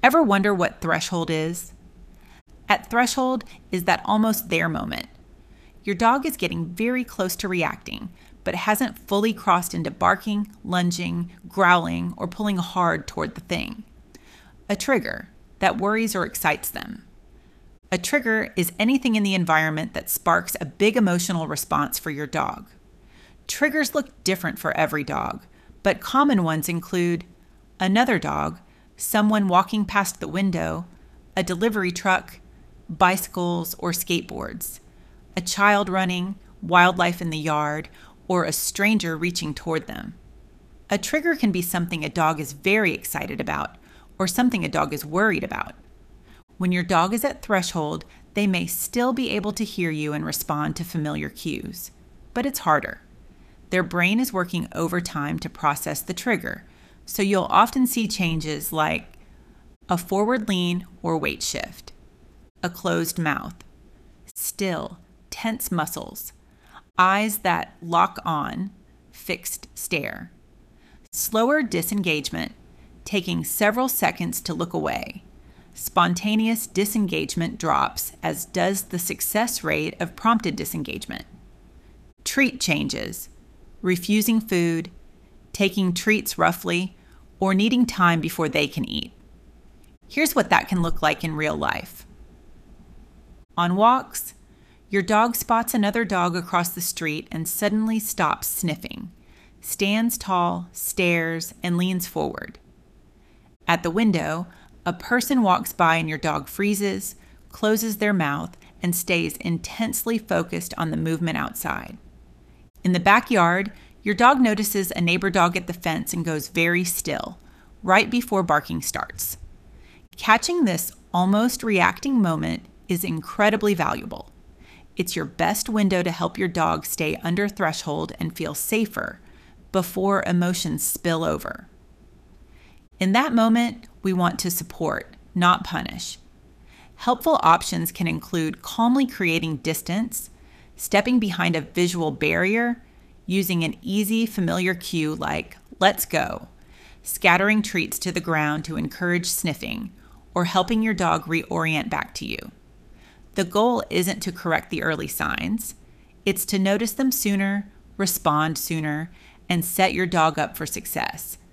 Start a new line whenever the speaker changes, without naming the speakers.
Ever wonder what threshold is? At threshold is that almost there moment. Your dog is getting very close to reacting, but hasn't fully crossed into barking, lunging, growling, or pulling hard toward the thing. A trigger that worries or excites them. A trigger is anything in the environment that sparks a big emotional response for your dog. Triggers look different for every dog, but common ones include another dog, someone walking past the window, a delivery truck, bicycles or skateboards, a child running, wildlife in the yard, or a stranger reaching toward them. A trigger can be something a dog is very excited about or something a dog is worried about. When your dog is at threshold, they may still be able to hear you and respond to familiar cues, but it's harder. Their brain is working overtime to process the trigger, so you'll often see changes like a forward lean or weight shift, a closed mouth, still, tense muscles, eyes that lock on, fixed stare, slower disengagement, taking several seconds to look away. Spontaneous disengagement drops, as does the success rate of prompted disengagement. Treat changes, refusing food, taking treats roughly, or needing time before they can eat. Here's what that can look like in real life. On walks, your dog spots another dog across the street and suddenly stops sniffing, stands tall, stares, and leans forward. At the window, a person walks by and your dog freezes, closes their mouth, and stays intensely focused on the movement outside. In the backyard, your dog notices a neighbor dog at the fence and goes very still, right before barking starts. Catching this almost reacting moment is incredibly valuable. It's your best window to help your dog stay under threshold and feel safer before emotions spill over. In that moment, we want to support, not punish. Helpful options can include calmly creating distance, stepping behind a visual barrier, using an easy, familiar cue like, let's go, scattering treats to the ground to encourage sniffing, or helping your dog reorient back to you. The goal isn't to correct the early signs. It's to notice them sooner, respond sooner, and set your dog up for success,